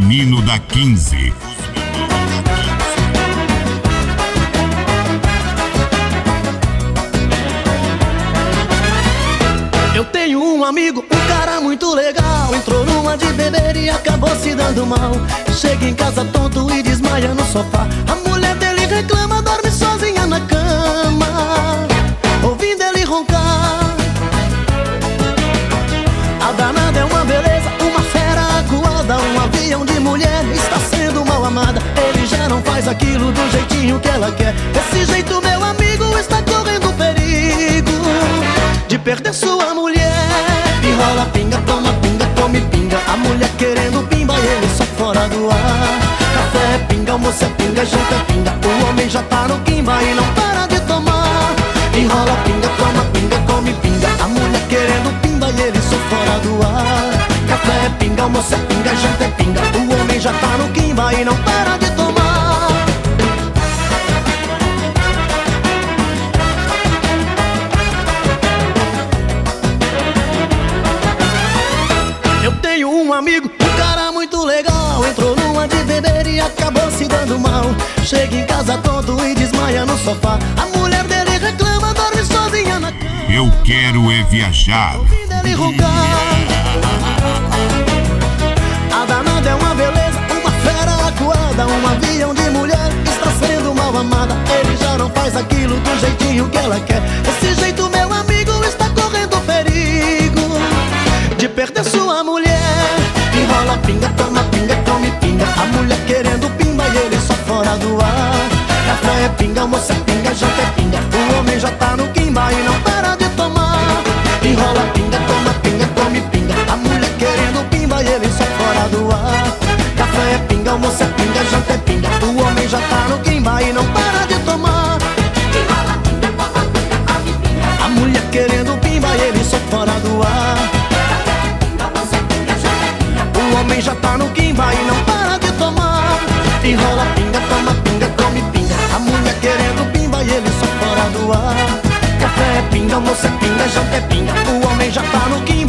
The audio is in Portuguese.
Meninos da 15. Eu tenho um amigo, um cara muito legal. Entrou numa de beber e acabou se dando mal. Chega em casa tonto e desmaia no sofá. A mulher dele reclama, dorme sozinha na cama, ouvindo ele roncar. A danada é uma beleza, uma fera acuada, um avião de mulher, está sendo mal amada. Ele já não faz aquilo do jeitinho que ela quer. Desse jeito meu amigo está correndo perigo de perder sua mulher. Enrola pinga, toma pinga, come pinga. A mulher querendo pimba e ele só fora do ar. Café é pinga, almoço é pinga, janta é pinga. O homem já tá no quimba e não para de tomar. Enrola pinga, toma pinga, come pinga. A mulher querendo pimba e ele só fora do ar. Café é pinga, almoço é pinga, janta é pinga. O homem já tá no quimba e não para de tomar. Eu tenho um amigo, um cara muito legal. Entrou numa de beber e acabou se dando mal. Chega em casa tonto e desmaia no sofá. A mulher dele reclama, dorme sozinha na cama. Eu quero é viajar. Ouvindo ele roncar. A danada é uma beleza, uma fera acuada, um avião de mulher, está sendo mal amada. Ele já não faz aquilo do jeitinho que ela quer. Desse jeito meu amigo está correndo perigo de perder sua mulher. Enrola pinga, toma pinga, come pinga. A mulher querendo pimba e ele só fora do ar. Café é pinga, almoço é pinga, janta é pinga. O homem já tá no quimba e não para de tomar. Enrola pinga, toma pinga, come pinga. A mulher querendo pimba e ele só fora do ar. Café é pinga, almoço é pinga, janta é pinga. O homem já tá no quimba e não para de tomar. Enrola pinga, toma pinga, come pinga. A mulher querendo pimba e ele só fora do ar. O homem já tá no quimba e não para de tomar. Enrola pinga, toma pinga, come pinga. A mulher querendo pimba e ele só fora do ar. Café é pinga, almoço é pinga, janta é pinga. O homem já tá no quimba.